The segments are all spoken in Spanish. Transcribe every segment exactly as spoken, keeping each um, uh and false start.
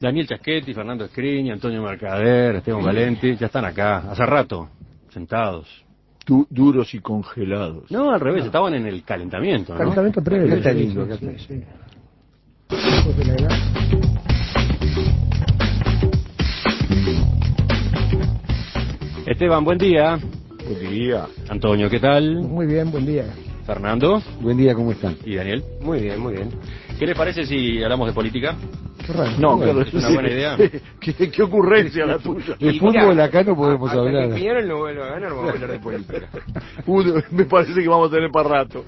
Daniel Chasquetti, Fernando Escriña, Antonio Mercader, Esteban Valenti, ya están acá, hace rato, sentados. Du duros y congelados. No, al revés, no. Estaban en el calentamiento, ¿no? Calentamiento previo. Está lindo, sí, sí, sí. Esteban, buen día. Buen día. Antonio, ¿qué tal? Muy bien, buen día. Fernando. Buen día, ¿cómo están? ¿Y Daniel? Muy bien, muy bien. ¿Qué les parece si hablamos de política? Qué raro. No, bueno, claro, es una buena idea. ¿Qué, qué ocurrencia la tuya? Y El fútbol mirá, acá no podemos hasta hablar. que Piñera no vuelva a ganar, vamos a hablar de política. Uno, me parece que vamos a tener para rato.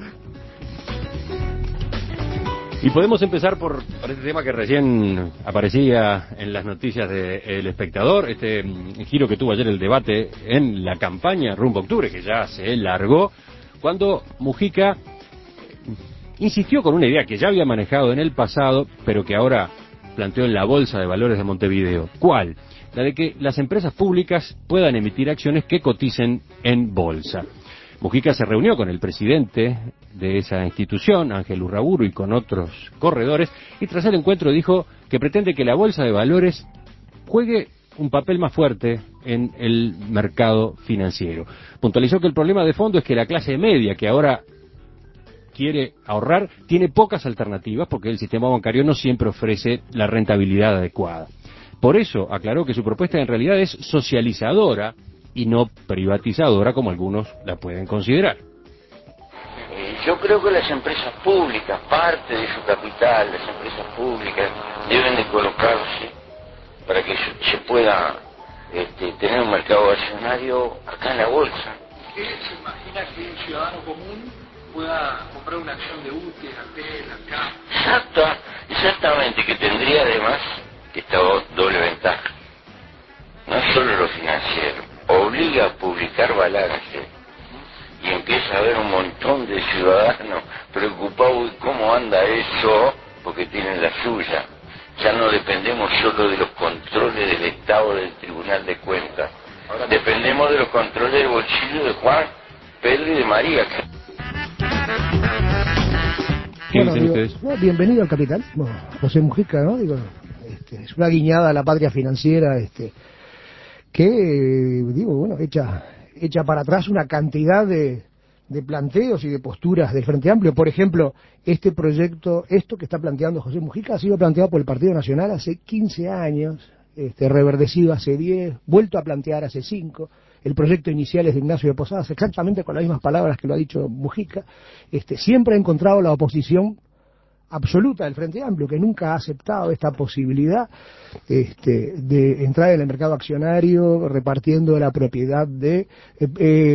Y podemos empezar por, por este tema que recién aparecía en las noticias de El Espectador, este giro que tuvo ayer el debate en la campaña rumbo a octubre, que ya se largó, cuando Mujica insistió con una idea que ya había manejado en el pasado, pero que ahora planteó en la Bolsa de Valores de Montevideo. ¿Cuál? La de que las empresas públicas puedan emitir acciones que coticen en bolsa. Mujica se reunió con el presidente de esa institución, Ángel Urraburu, y con otros corredores, y tras el encuentro dijo que pretende que la Bolsa de Valores juegue un papel más fuerte en el mercado financiero. Puntualizó que el problema de fondo es que la clase media, que ahora quiere ahorrar, tiene pocas alternativas porque el sistema bancario no siempre ofrece la rentabilidad adecuada. Por eso aclaró que su propuesta en realidad es socializadora y no privatizadora como algunos la pueden considerar. Eh, yo creo que las empresas públicas, parte de su capital, las empresas públicas deben de colocarse para que se pueda este, tener un mercado accionario acá en la bolsa. ¿Qué se imagina que un ciudadano común pueda comprar una acción de U T E, Atel, acá? Exacta, exactamente, que tendría además esta doble ventaja. No es solo lo financiero, obliga a publicar balance y empieza a haber un montón de ciudadanos preocupados de cómo anda eso, porque tienen la suya. Ya no dependemos solo de los controles del Estado, del Tribunal de Cuentas. Ahora dependemos de los controles del bolsillo de Juan, Pedro y de María. ¿Qué bueno, dicen digo, ustedes? no, bienvenido al capitalismo, José Mujica, ¿no? Digo, este, es una guiñada a la patria financiera, este, que, digo, bueno, echa, echa para atrás una cantidad de, de planteos y de posturas del Frente Amplio. Por ejemplo, este proyecto, esto que está planteando José Mujica, ha sido planteado por el Partido Nacional hace quince años, este, reverdecido hace diez, vuelto a plantear hace cinco. El proyecto inicial es de Ignacio de Posadas, exactamente con las mismas palabras que lo ha dicho Mujica. Este, siempre ha encontrado la oposición absoluta del Frente Amplio, que nunca ha aceptado esta posibilidad este, de entrar en el mercado accionario repartiendo la propiedad de eh,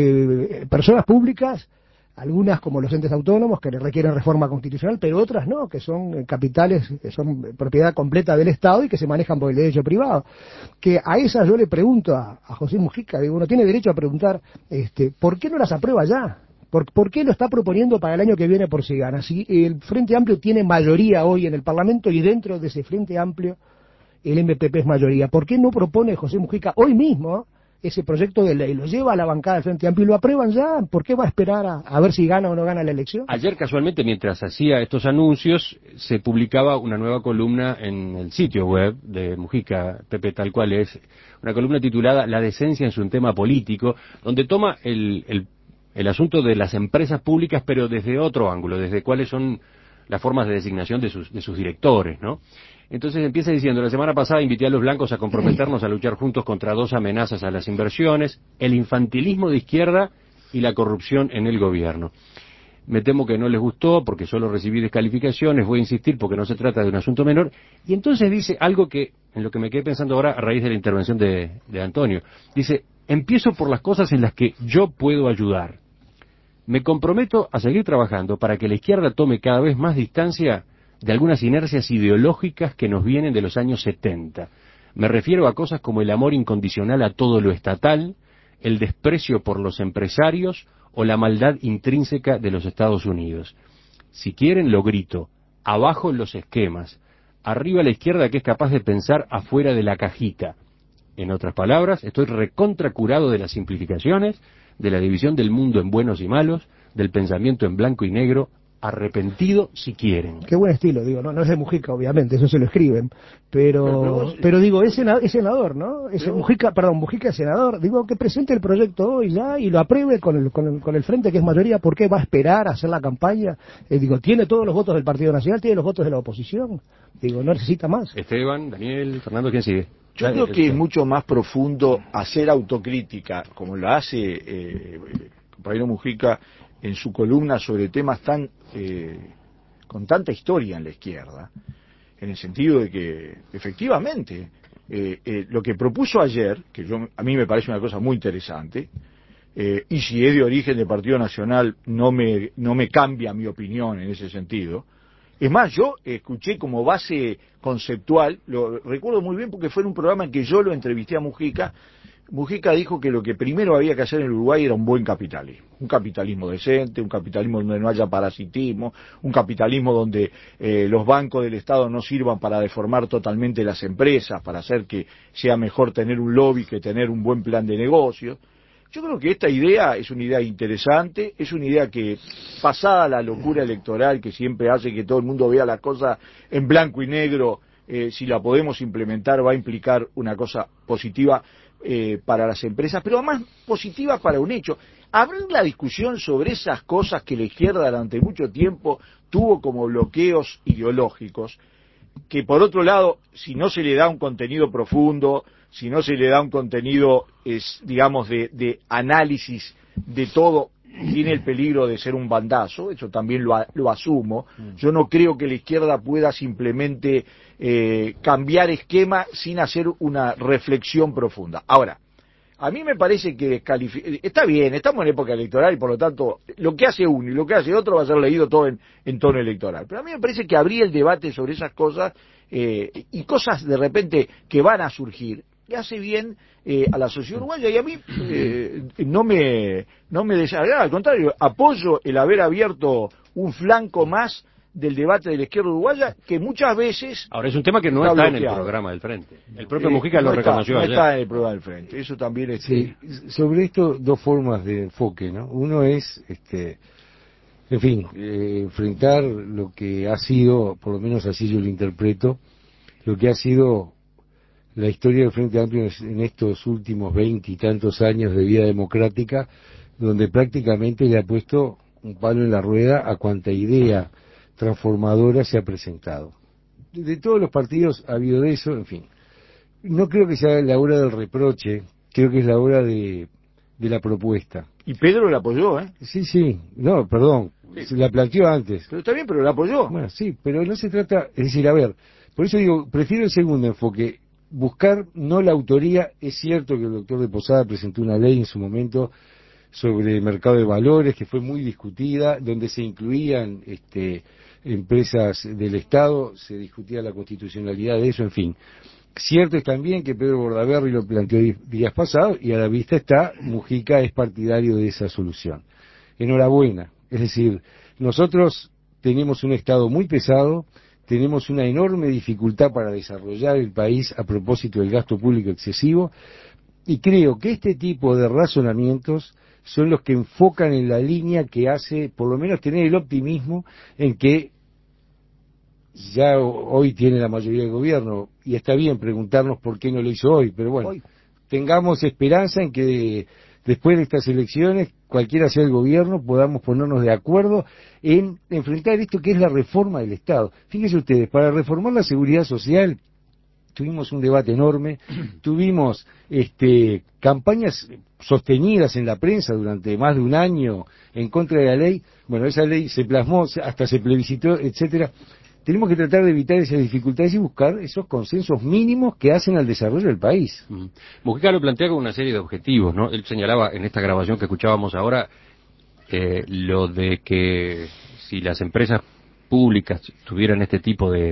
eh, personas públicas, algunas como los entes autónomos que requieren reforma constitucional, pero otras no, que son capitales, que son propiedad completa del Estado y que se manejan por el derecho privado. Que a esas yo le pregunto a, a José Mujica, digo, uno tiene derecho a preguntar, este, ¿por qué no las aprueba ya? ¿Por, ¿Por qué lo está proponiendo para el año que viene por si gana? Si el Frente Amplio tiene mayoría hoy en el Parlamento y dentro de ese Frente Amplio el M P P es mayoría, ¿por qué no propone José Mujica hoy mismo ese proyecto de ley? Lo lleva a la bancada del Frente Amplio y lo aprueban ya. ¿Por qué va a esperar a, a ver si gana o no gana la elección? Ayer casualmente, mientras hacía estos anuncios, se publicaba una nueva columna en el sitio web de Mujica, Pepe tal cual es, una columna titulada La decencia en su tema político, donde toma el, el el asunto de las empresas públicas, pero desde otro ángulo, desde cuáles son las formas de designación de sus, de sus directores, ¿no? Entonces empieza diciendo, la semana pasada invité a los blancos a comprometernos a luchar juntos contra dos amenazas a las inversiones, el infantilismo de izquierda y la corrupción en el gobierno. Me temo que no les gustó porque solo recibí descalificaciones, voy a insistir porque no se trata de un asunto menor. Y entonces dice algo que, en lo que me quedé pensando ahora a raíz de la intervención de, de Antonio. Dice, empiezo por las cosas en las que yo puedo ayudar. Me comprometo a seguir trabajando para que la izquierda tome cada vez más distancia de algunas inercias ideológicas que nos vienen de los años setenta. Me refiero a cosas como el amor incondicional a todo lo estatal, el desprecio por los empresarios o la maldad intrínseca de los Estados Unidos. Si quieren, lo grito, abajo los esquemas, arriba la izquierda que es capaz de pensar afuera de la cajita. En otras palabras, estoy recontracurado de las simplificaciones, de la división del mundo en buenos y malos, del pensamiento en blanco y negro, arrepentido si quieren. Qué buen estilo, digo, no, no es de Mujica, obviamente, eso se lo escriben, pero, pero, pero, vos, pero digo, es, sena, es senador, ¿no? Es Mujica, perdón, Mujica es senador, digo, que presente el proyecto hoy ya y lo apruebe con el, con el, con el frente que es mayoría. ¿Por qué va a esperar a hacer la campaña? Eh, digo, tiene todos los votos del Partido Nacional, tiene los votos de la oposición, digo, no necesita más. Esteban, Daniel, Fernando, ¿quién sigue? Yo Dale, creo que el, es mucho más profundo hacer autocrítica, como la hace eh, el compañero Mujica en su columna sobre temas tan eh, con tanta historia en la izquierda, en el sentido de que efectivamente eh, eh, lo que propuso ayer, que yo a mí me parece una cosa muy interesante, eh, y si es de origen del Partido Nacional no me no me cambia mi opinión en ese sentido. Es más, yo escuché como base conceptual, lo recuerdo muy bien porque fue en un programa en que yo lo entrevisté a Mujica. Mujica dijo que lo que primero había que hacer en el Uruguay era un buen capitalismo, un capitalismo decente, un capitalismo donde no haya parasitismo, un capitalismo donde eh, los bancos del Estado no sirvan para deformar totalmente las empresas, para hacer que sea mejor tener un lobby que tener un buen plan de negocio. Yo creo que esta idea es una idea interesante, es una idea que, pasada la locura electoral que siempre hace que todo el mundo vea las cosas en blanco y negro, eh, si la podemos implementar va a implicar una cosa positiva eh, para las empresas, pero además positiva para un hecho. Abrir la discusión sobre esas cosas que la izquierda durante mucho tiempo tuvo como bloqueos ideológicos, que por otro lado, si no se le da un contenido profundo, si no se le da un contenido, es, digamos, de, de análisis de todo, tiene el peligro de ser un bandazo, eso también lo, lo asumo. Yo no creo que la izquierda pueda simplemente eh, cambiar esquema sin hacer una reflexión profunda. Ahora, a mí me parece que descalificar, está bien, estamos en época electoral y por lo tanto lo que hace uno y lo que hace otro va a ser leído todo en, en tono electoral. Pero a mí me parece que abrir el debate sobre esas cosas eh, y cosas de repente que van a surgir, le hace bien eh, a la sociedad uruguaya y a mí eh, no me no me desagrada, al contrario, apoyo el haber abierto un flanco más del debate de la izquierda uruguaya, que muchas veces... Ahora, es un tema que no está, está en el programa del Frente. El propio eh, Mujica no lo reconoció no ayer. No está en el programa del Frente, eso también es... Sí, sobre esto, dos formas de enfoque, ¿no? Uno es, este, en fin, eh, enfrentar lo que ha sido, por lo menos así yo lo interpreto, lo que ha sido la historia del Frente Amplio en estos últimos veinte y tantos años de vida democrática, donde prácticamente le ha puesto un palo en la rueda a cuanta idea transformadora se ha presentado. De todos los partidos ha habido de eso, en fin. No creo que sea la hora del reproche, creo que es la hora de, de la propuesta. Y Pedro la apoyó, ¿eh? Sí, sí, no, perdón, sí. La planteó antes. Pero está bien, pero la apoyó. Bueno, sí, pero no se trata, es decir, a ver, por eso digo, prefiero el segundo enfoque, buscar no la autoría. Es cierto que el doctor de Posada presentó una ley en su momento sobre el mercado de valores, que fue muy discutida, donde se incluían este, empresas del Estado, se discutía la constitucionalidad de eso, en fin. Cierto es también que Pedro Bordaberry lo planteó días pasados, y a la vista está, Mujica es partidario de esa solución. Enhorabuena. Es decir, nosotros tenemos un Estado muy pesado, tenemos una enorme dificultad para desarrollar el país a propósito del gasto público excesivo, y creo que este tipo de razonamientos son los que enfocan en la línea que hace, por lo menos, tener el optimismo en que ya hoy tiene la mayoría del gobierno, y está bien preguntarnos por qué no lo hizo hoy, pero bueno, hoy. Tengamos esperanza en que después de estas elecciones, cualquiera sea el gobierno, podamos ponernos de acuerdo en enfrentar esto que es la reforma del Estado. Fíjense ustedes, para reformar la seguridad social, tuvimos un debate enorme, tuvimos este, campañas sostenidas en la prensa durante más de un año en contra de la ley. Bueno, esa ley se plasmó, hasta se plebiscitó, etcétera. Tenemos que tratar de evitar esas dificultades y buscar esos consensos mínimos que hacen al desarrollo del país. Mm. Mujica lo plantea con una serie de objetivos, ¿no? Él señalaba en esta grabación que escuchábamos ahora eh, lo de que si las empresas públicas tuvieran este tipo de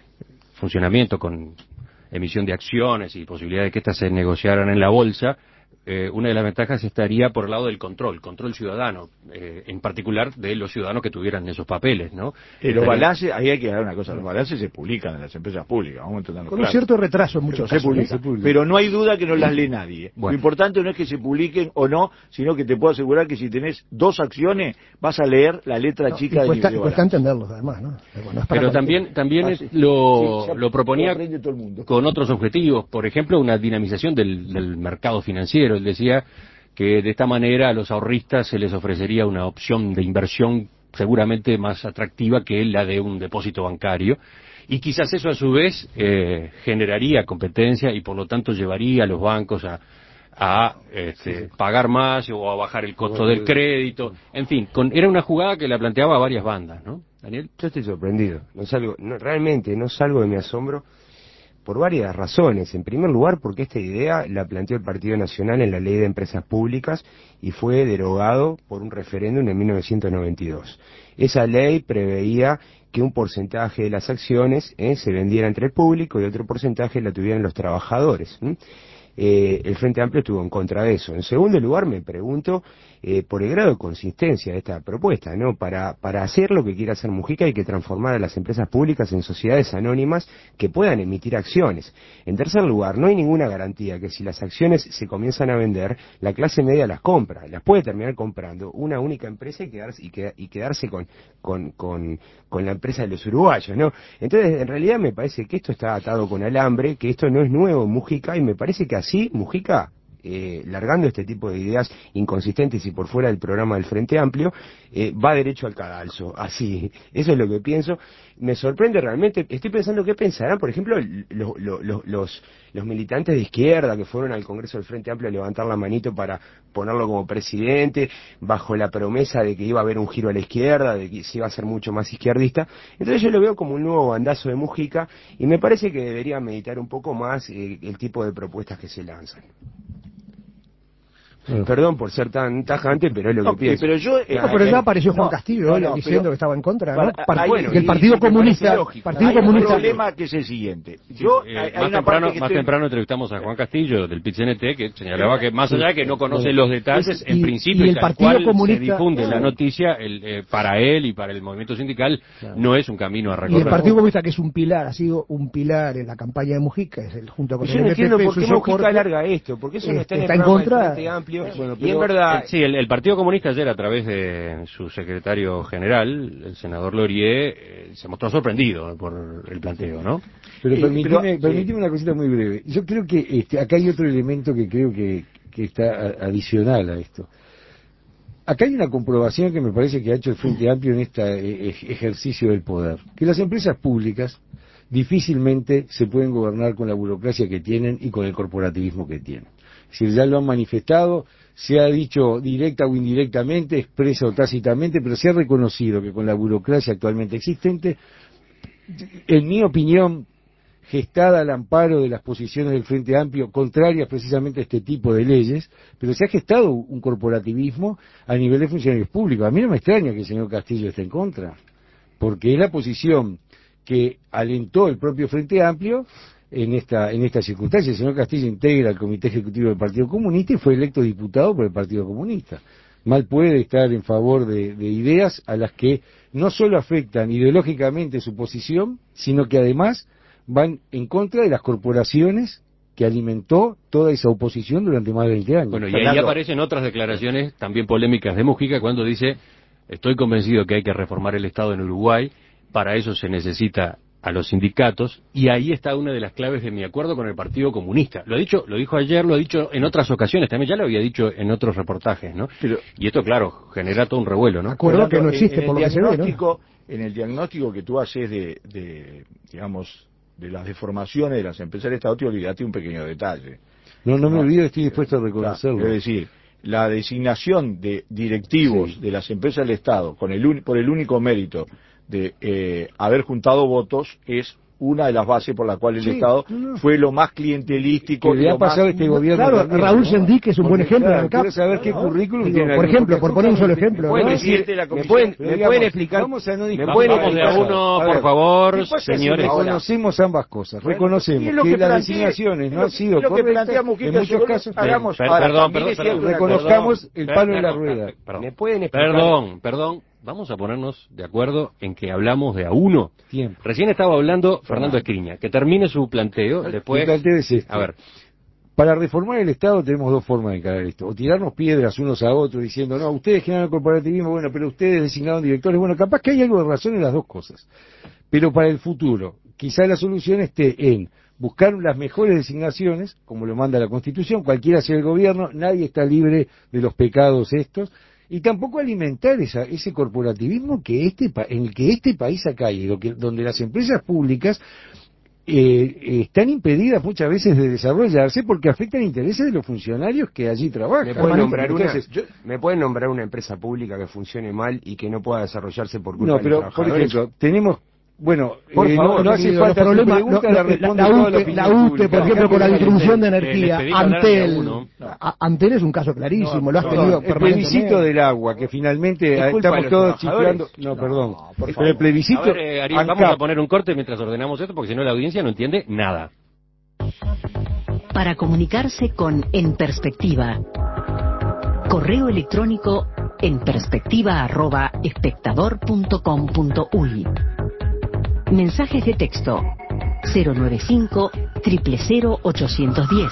funcionamiento con emisión de acciones y posibilidad de que éstas se negociaran en la bolsa, eh, una de las ventajas estaría por el lado del control, control ciudadano, eh, en particular de los ciudadanos que tuvieran esos papeles, ¿no? Eh, los balances, ahí hay que dar una cosa, los balances se publican en las empresas públicas, vamos a entenderlo Con claro. un cierto retraso en muchos se casos. publica, ¿eh? pero no hay duda que no las lee nadie. Bueno. Lo importante no es que se publiquen o no, sino que te puedo asegurar que si tenés dos acciones, vas a leer la letra No, chica y cuesta, del cuesta entenderlos, además, ¿no? Pero, no es para Pero cualquiera. también, también Ah, es- sí. lo, Sí, ya lo proponía aprende todo el mundo. con otros objetivos, por ejemplo, una dinamización del, del mercado financiero. Él decía que de esta manera a los ahorristas se les ofrecería una opción de inversión seguramente más atractiva que la de un depósito bancario, y quizás eso a su vez eh, generaría competencia y por lo tanto llevaría a los bancos a, a este, pagar más o a bajar el costo del crédito, en fin, con, era una jugada que la planteaba a varias bandas, ¿no? Daniel. Yo estoy sorprendido. No salgo, no, realmente no salgo de mi asombro por varias razones. En primer lugar, porque esta idea la planteó el Partido Nacional en la Ley de Empresas Públicas y fue derogado por un referéndum en mil novecientos noventa y dos. Esa ley preveía que un porcentaje de las acciones eh, se vendiera entre el público y otro porcentaje la tuvieran los trabajadores. ¿m? Eh, el Frente Amplio estuvo en contra de eso. En segundo lugar, me pregunto eh, por el grado de consistencia de esta propuesta, ¿no? Para, para hacer lo que quiere hacer Mujica hay que transformar a las empresas públicas en sociedades anónimas que puedan emitir acciones. En tercer lugar, no hay ninguna garantía que si las acciones se comienzan a vender, la clase media las compra, las puede terminar comprando una única empresa y quedarse, y queda, y quedarse con, con, con, con la empresa de los uruguayos, ¿no? Entonces, en realidad me parece que esto está atado con alambre, que esto no es nuevo en Mujica, y me parece que así Mujica, eh, largando este tipo de ideas inconsistentes y por fuera del programa del Frente Amplio, eh, va derecho al cadalso, así, eso es lo que pienso. Me sorprende realmente, estoy pensando qué pensarán, por ejemplo, lo, lo, lo, los, los militantes de izquierda que fueron al Congreso del Frente Amplio a levantar la manito para ponerlo como presidente, bajo la promesa de que iba a haber un giro a la izquierda, de que se iba a ser mucho más izquierdista. Entonces yo lo veo como un nuevo bandazo de Mujica y me parece que debería meditar un poco más eh, el tipo de propuestas que se lanzan. Bueno. Perdón por ser tan tajante, pero es lo No, que pienso. pero yo, eh, No, pero ya apareció Juan no, Castillo no, hoy no, diciendo pero- que estaba en contra, ¿no? Para- Par- hay- que el Partido y- me Comunista, parece lógico. Partido hay un Comunista, problema que es el siguiente. Yo, Eh, hay, hay más una temprano, parte que más estoy- temprano entrevistamos a Juan Castillo del P I T C N T, que señalaba que más allá de que no conoce los detalles, Y- en y principio el tal Partido cual Comunista- se difunde la claro. noticia, el, eh, para él y para el movimiento sindical no es un camino a y recorrer. el Partido Comunista, que es un pilar, ha sido un pilar en la campaña de Mujica, es el junto con Yo el no M P P, entiendo por su qué Mujica soporte. alarga esto, porque eso no está en el Está en programa contra- del Frente Amplio. Bueno, y en pero- verdad, Eh, Sí, el, el Partido Comunista ayer, a través de su secretario general, el senador Laurier, eh, se mostró sorprendido por el planteo, ¿no? Pero Eh, permitime, pero- permitime una cosita muy breve. Yo creo que este, acá hay otro elemento que creo que, que está a- adicional a esto. Acá hay una comprobación que me parece que ha hecho el Frente Amplio en este eh, ejercicio del poder. Que las empresas públicas difícilmente se pueden gobernar con la burocracia que tienen y con el corporativismo que tienen. Es decir, ya lo han manifestado, se ha dicho directa o indirectamente, expresa o tácitamente, pero se ha reconocido que con la burocracia actualmente existente, en mi opinión, gestada al amparo de las posiciones del Frente Amplio, contrarias precisamente a este tipo de leyes, pero se ha gestado un corporativismo a nivel de funcionarios públicos. A mí no me extraña que el señor Castillo esté en contra, porque es la posición que alentó el propio Frente Amplio en esta en esta circunstancia. El señor Castillo integra el Comité Ejecutivo del Partido Comunista y fue electo diputado por el Partido Comunista. Mal puede estar en favor de, de ideas a las que no solo afectan ideológicamente su posición, sino que además van en contra de las corporaciones que alimentó toda esa oposición durante más de veinte años. Bueno, y ahí Fernando. aparecen otras declaraciones también polémicas de Mujica cuando dice: estoy convencido que hay que reformar el Estado en Uruguay, para eso se necesita a los sindicatos, y ahí está una de las claves de mi acuerdo con el Partido Comunista. Lo ha dicho, lo dijo ayer, lo ha dicho en otras ocasiones, también ya lo había dicho en otros reportajes, ¿no? Pero- y esto, claro, genera todo un revuelo, ¿no? Acuerdo que no existe, en por el lo que se ve, ¿no? diagnóstico, en el diagnóstico que tú haces de, de, digamos, de las deformaciones de las empresas del Estado, te olvidaste un pequeño detalle. no, no me no, olvido, estoy dispuesto a reconocerlo. Claro, es decir, la designación de directivos Sí. de las empresas del Estado con el uni- por el único mérito de eh, haber juntado votos es una de las bases por la cual el Sí, Estado no. fue lo más clientelístico. Que y le ha lo más- pasado a este gobierno. Claro, también, Raúl ¿no? Sendic es un buen Porque, ejemplo claro, de ANCAP. quiero saber qué ¿no? currículum Digo, tiene la por ejemplo, República. por poner un solo ejemplo. ¿Me ¿no? pueden presidente decir, de la me comisión. pueden, Pero me digamos, pueden explicar? vamos a no ¿Me discutir. pueden Vamos de a explicar? uno, A por ver, favor, ¿qué pasa si señores. ahora- Reconocemos ambas cosas, Bueno, reconocemos y es lo que, que las planteé- designaciones es no lo han que- sido es lo que plantea correctas Mujica, en muchos seguro, casos. hagamos- Per- ahora, perdón, también perdón, es cierto perdón, una cosa. reconozcamos el Per- palo en la perdón, rueda. perdón. ¿Me pueden explicar? Perdón, perdón. Vamos a ponernos de acuerdo en que hablamos de a uno. Tiempo. Recién estaba hablando Fernando Escriña. Que termine su planteo, después... Mi planteo es este. A ver, Para reformar el Estado tenemos dos formas de encarar esto. O tirarnos piedras unos a otros diciendo, no, ustedes generan el corporativismo, bueno, pero ustedes designaron directores. Bueno, capaz que hay algo de razón en las dos cosas. Pero para el futuro, quizá la solución esté en buscar las mejores designaciones, como lo manda la Constitución, cualquiera sea el gobierno, nadie está libre de los pecados estos, y tampoco alimentar esa, ese corporativismo que este, pa- en el que este país ha caído, que, donde las empresas públicas eh, están impedidas muchas veces de desarrollarse porque afectan intereses de los funcionarios que allí trabajan. ¿Me pueden, nombrar una, Entonces, yo- ¿Me pueden nombrar una empresa pública que funcione mal y que no pueda desarrollarse por culpa no, de pero los por trabajadores? ejemplo, tenemos, bueno, Por eh, favor, no, no hace querido, falta los tu problemas, pregunta, lo- la lo- responde la toda UTE, la opinión la UTE, pública. por ejemplo, con la Les- distribución de les- energía, les pedí que hablaran de a Antel, uno. a- Antel es un caso clarísimo, No, lo has no, tenido El plebiscito permanentemente. del agua, que finalmente Es eh, culpa estamos de los todos trabajadores. chiflando. No, perdón. por Pero favor. el plebiscito. a ver, eh, Ariel, vamos ANCAP, a poner un corte mientras ordenamos esto, porque si no la audiencia no entiende nada. Para comunicarse con En Perspectiva. Correo electrónico en perspectiva arroba espectador punto com punto uy. Mensajes de texto cero noventa y cinco, cero cero cero, ochocientos diez.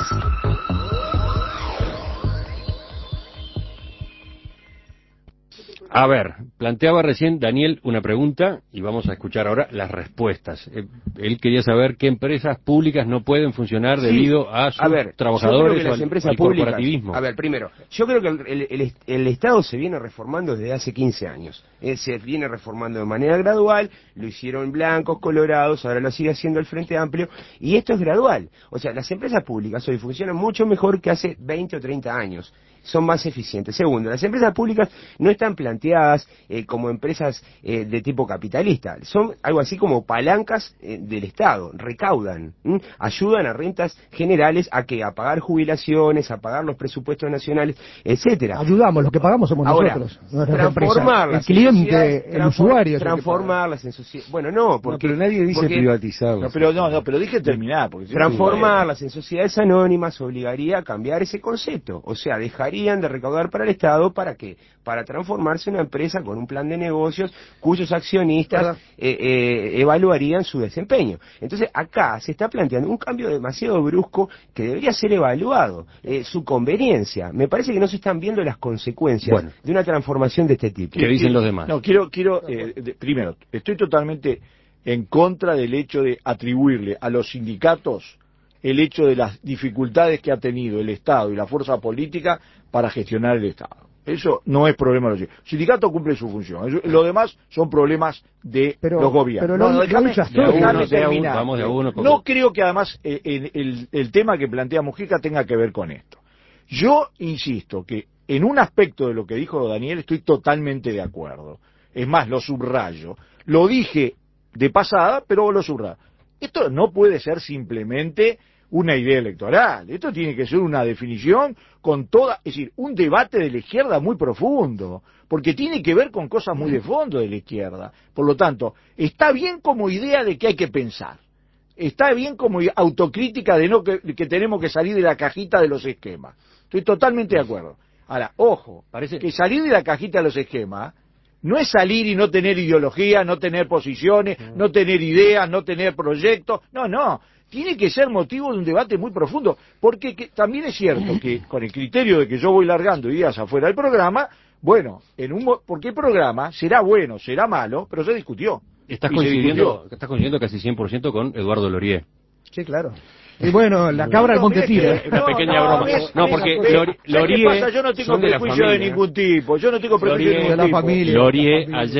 A ver, planteaba recién Daniel una pregunta y vamos a escuchar ahora las respuestas. Eh, él quería saber qué empresas públicas no pueden funcionar Sí. debido a sus A ver, trabajadores yo creo que o las al, empresas al públicas, corporativismo. A ver, primero, yo creo que el, el- el- el Estado se viene reformando desde hace quince años. Eh, se viene reformando de manera gradual, lo hicieron blancos, colorados, ahora lo sigue haciendo el Frente Amplio, y esto es gradual. O sea, las empresas públicas hoy funcionan mucho mejor que hace veinte o treinta años. Son más eficientes. Segundo, las empresas públicas no están planteadas eh, como empresas eh, de tipo capitalista. Son algo así como palancas eh, del Estado. Recaudan, ¿m? Ayudan a rentas generales a que a pagar jubilaciones, a pagar los presupuestos nacionales, etcétera. Ayudamos, los que pagamos somos Ahora, nosotros, nuestras empresas. transformarlas El en cliente, sociedades, el transfor- usuario. es el que paga. Transformarlas en sociedades. Bueno, no, porque. No, pero nadie dice porque privatizarlas. No, pero no, no, pero dije terminar. Porque si no- Transformarlas en sociedades anónimas obligaría a cambiar ese concepto. O sea, dejarían de recaudar para el Estado, ¿para qué? Para transformarse en una empresa con un plan de negocios cuyos accionistas eh, eh, evaluarían su desempeño. Entonces, acá se está planteando un cambio demasiado brusco que debería ser evaluado, eh, su conveniencia. Me parece que no se están viendo las consecuencias Bueno. de una transformación de este tipo. ¿Qué dicen los demás? No, quiero, quiero eh, de- primero, estoy totalmente en contra del hecho de atribuirle a los sindicatos el hecho de las dificultades que ha tenido el Estado y la fuerza política para gestionar el Estado. Eso no es problema de los sindicatos. El sindicato cumple su función. Eso- lo demás son problemas de Pero- los gobiernos. pero No, lo- no, lo déjame- dichas De a todo. uno, déjame de a uno, terminar. vamos de a uno, porque- No creo que además eh, el, el- el tema que plantea Mujica tenga que ver con esto. Yo insisto que en un aspecto de lo que dijo Daniel estoy totalmente de acuerdo. Es más, lo subrayo. Lo dije de pasada, pero lo subrayo. Esto no puede ser simplemente una idea electoral. Esto tiene que ser una definición con toda, es decir, un debate de la izquierda muy profundo, porque tiene que ver con cosas muy de fondo de la izquierda. Por lo tanto, está bien como idea de que hay que pensar. Está bien como autocrítica de no que, que tenemos que salir de la cajita de los esquemas. Estoy totalmente de acuerdo. Ahora, ojo, Parece- que salir de la cajita de los esquemas no es salir y no tener ideología, no tener posiciones, no tener ideas, no tener proyectos. No, no. Tiene que ser motivo de un debate muy profundo. Porque que, también es cierto que con el criterio de que yo voy largando ideas afuera del programa, bueno, en un, mo- porque el programa será bueno, será malo, pero se discutió. Estás Y se coincidiendo, discutió. estás coincidiendo casi cien por ciento con Eduardo Lorier. Sí, claro. Y bueno, la cabra al No, monte mire, tira. que- Una pequeña broma. ves- No, ves- porque ves- Lori- ¿sabes qué Lorie pasa? Yo no tengo son de la prejuicio de familia. ningún tipo. Yo no tengo prejuicio Lorie- de de ningún la tipo. familia. Lorie familia. ayer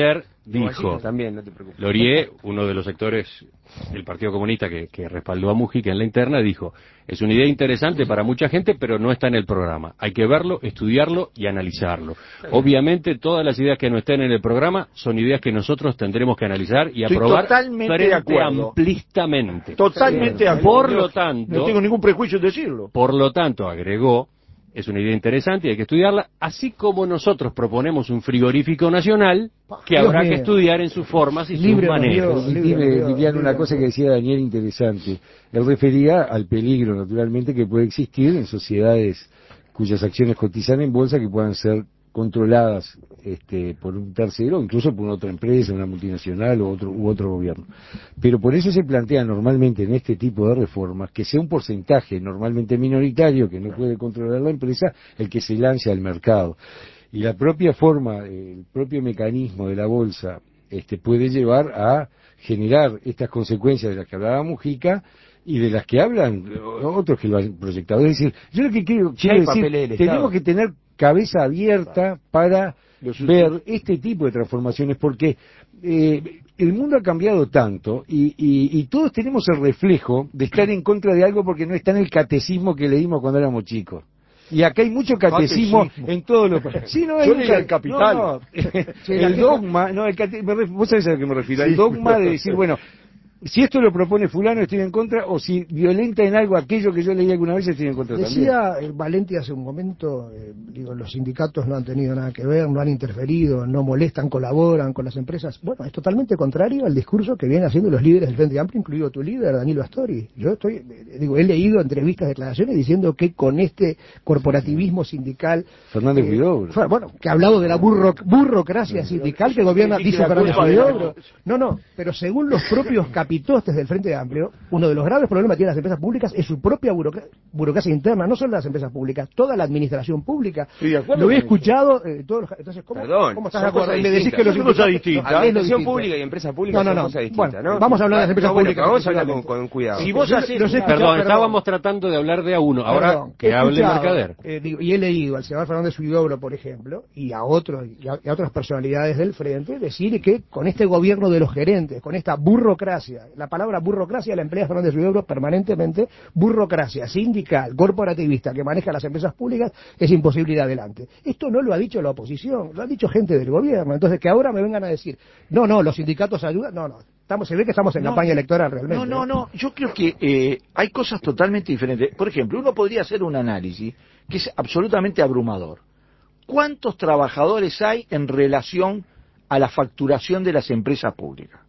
dijo, también, no te preocupes. Laurier, uno de los sectores del Partido Comunista que, que respaldó a Mujica en la interna, dijo, es una idea interesante para mucha gente, pero no está en el programa. Hay que verlo, estudiarlo y analizarlo. Obviamente, todas las ideas que no estén en el programa son ideas que nosotros tendremos que analizar y Estoy aprobar totalmente de frente acuerdo. amplistamente. Totalmente de acuerdo. Por lo tanto, no tengo ningún prejuicio en decirlo. Por lo tanto, agregó, es una idea interesante y hay que estudiarla, así como nosotros proponemos un frigorífico nacional que Dios habrá mío. que estudiar en sus formas y Libre sus nos dio. manejos. Permitime, Liliana, una cosa que decía Daniel interesante. Él refería al peligro, naturalmente, que puede existir en sociedades cuyas acciones cotizan en bolsa que puedan ser controladas este, por un tercero, incluso por otra empresa, una multinacional o otro, u otro gobierno. Pero por eso se plantea normalmente en este tipo de reformas que sea un porcentaje normalmente minoritario que no puede controlar la empresa el que se lance al mercado. Y la propia forma, el propio mecanismo de la bolsa este, puede llevar a generar estas consecuencias de las que hablaba Mujica y de las que hablan otros que lo han proyectado. Es decir, yo lo que quiero, Ya quiero hay decir, papeles del tenemos Estado. que tener cabeza abierta para Los ver este tipo de transformaciones, porque eh, el mundo ha cambiado tanto y, y, y todos tenemos el reflejo de estar en contra de algo porque no está en el catecismo que leímos cuando éramos chicos. Y acá hay mucho catecismo, Catecismo. en todos los... Sí, no, hay Yo un leí ca- el Capital. no, no. El dogma, no, el cate- me ref- vos sabés a lo que me refiero, el Sí. dogma de decir, bueno, si esto lo propone fulano estoy en contra, o si violenta en algo aquello que yo leí alguna vez estoy en contra también. Decía eh, Valenti hace un momento, eh, digo, los sindicatos no han tenido nada que ver, no han interferido, no molestan, colaboran con las empresas. Bueno, es totalmente contrario al discurso que vienen haciendo los líderes del Frente Amplio, incluido tu líder, Danilo Astori. Yo estoy, eh, digo, he leído entrevistas, declaraciones diciendo que con este corporativismo sindical... Fernández eh, Huidobro. fue- Bueno, que ha hablado de la burro, burocracia sindical que gobierna, Sí, dice que la Fernández culpa de la- Huidobro. No, no, pero según los propios capitostes del Frente Amplio, uno de los graves problemas que tienen las empresas públicas es su propia burocra- burocracia interna, no solo las empresas públicas, toda la administración pública. Estoy de acuerdo Lo he con eso. escuchado, eh, todos los, entonces, ¿cómo, Perdón, ¿cómo estás son de acuerdo? cosas Y me decís distintas. que los Son cosas sindicatos- distintas. No, es lo Administración distinto. pública y empresa pública No, no, son no. cosas distintas, Bueno, ¿no? vamos a hablar de las empresas No, bueno, públicas pero vamos a hablar con, exclusivamente. con cuidado. Si vos Yo haces los he una- escuchado, Perdón, perdón. estábamos tratando de hablar de a uno, ahora Perdón, que he hable escuchado, Mercader. eh, digo, y he leído al senador Fernández Huidobro, por ejemplo, y a otros y a, y a otras personalidades del Frente decir que con este gobierno de los gerentes, con esta burocracia, la palabra burocracia la emplea Fernández Huidobro permanentemente, burocracia sindical, corporativista que maneja las empresas públicas, es imposible ir adelante. Esto no lo ha dicho la oposición, lo ha dicho gente del gobierno. Entonces, que ahora me vengan a decir, no, no, los sindicatos ayudan, no, no. Estamos, se ve que estamos en No, campaña electoral realmente. No, no, no. Yo creo que eh, hay cosas totalmente diferentes. Por ejemplo, uno podría hacer un análisis que es absolutamente abrumador. ¿Cuántos trabajadores hay en relación a la facturación de las empresas públicas?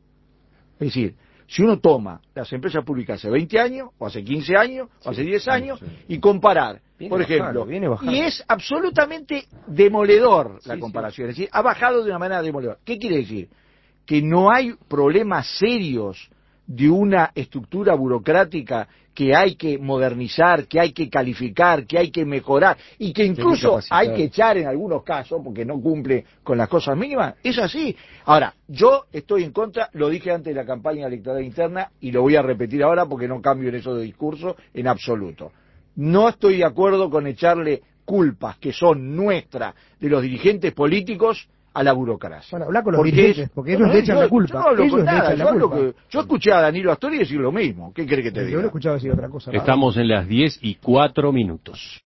Es decir, si uno toma las empresas públicas hace veinte años, o hace quince años, o hace diez años, y comparar, Viene por bajando, ejemplo, viene bajando. y es absolutamente demoledor la Sí, comparación. Es decir, ha bajado de una manera demoledora. ¿Qué quiere decir? Que no hay problemas serios de una estructura burocrática que hay que modernizar, que hay que calificar, que hay que mejorar y que incluso capacitar. hay que echar en algunos casos porque no cumple con las cosas mínimas. Es así. Ahora, yo estoy en contra, lo dije antes de la campaña electoral interna y lo voy a repetir ahora porque no cambio en eso de discurso en absoluto. No estoy de acuerdo con echarle culpas que son nuestras de los dirigentes políticos a la burocracia. Bueno, habla con los Porque dirigentes, es- porque ellos no, le echan yo- la culpa. Yo no hablo Ellos con le nada, echan la yo, hablo culpa. que- yo escuché a Danilo Astori decir lo mismo. ¿Qué quiere que te Yo diga? lo he escuchado decir otra cosa. ¿no? Estamos en las diez y cuatro minutos.